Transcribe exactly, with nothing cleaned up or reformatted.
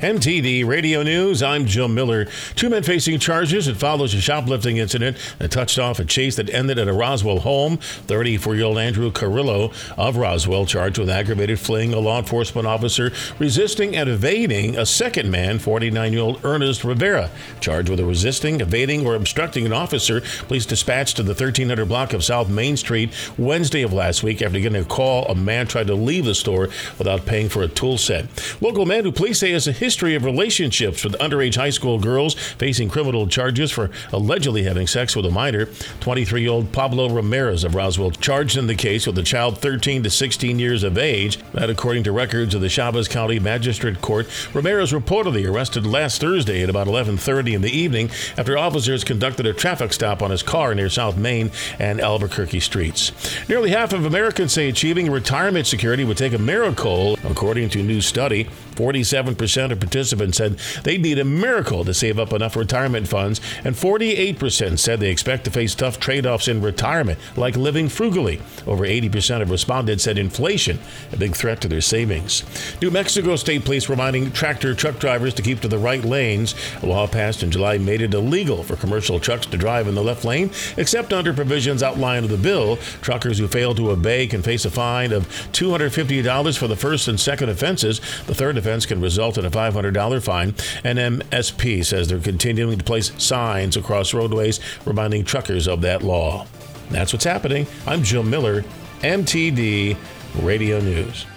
M T D Radio News, I'm Jim Miller. Two men facing charges. It follows a shoplifting incident that touched off a chase that ended at a Roswell home. thirty-four-year-old Andrew Carrillo of Roswell charged with aggravated fleeing a law enforcement officer, resisting and evading a second man, forty-nine-year-old Ernest Rivera, charged with resisting, evading, or obstructing an officer. Police dispatched to the thirteen hundred block of South Main Street Wednesday of last week after getting a call a man tried to leave the store without paying for a tool set. Local man who police say has a history of relationships with underage high school girls facing criminal charges for allegedly having sex with a minor. twenty-three-year-old Pablo Ramirez of Roswell charged in the case with a child thirteen to sixteen years of age. That, according to records of the Chavez County Magistrate Court. Ramirez reportedly arrested last Thursday at about eleven thirty in the evening after officers conducted a traffic stop on his car near South Main and Albuquerque streets. Nearly half of Americans say achieving retirement security would take a miracle, according to a new study. forty-seven percent of participants said they'd need a miracle to save up enough retirement funds, and forty-eight percent said they expect to face tough trade-offs in retirement, like living frugally. Over eighty percent of respondents said inflation, a big threat to their savings. New Mexico State Police reminding tractor truck drivers to keep to the right lanes. A law passed in July made it illegal for commercial trucks to drive in the left lane, except under provisions outlined in the bill. Truckers who fail to obey can face a fine of two hundred fifty dollars for the first and second offenses. The third offense can result in a five hundred dollars fine. And M S P says they're continuing to place signs across roadways reminding truckers of that law. That's what's happening. I'm Jim Miller, M T D Radio News.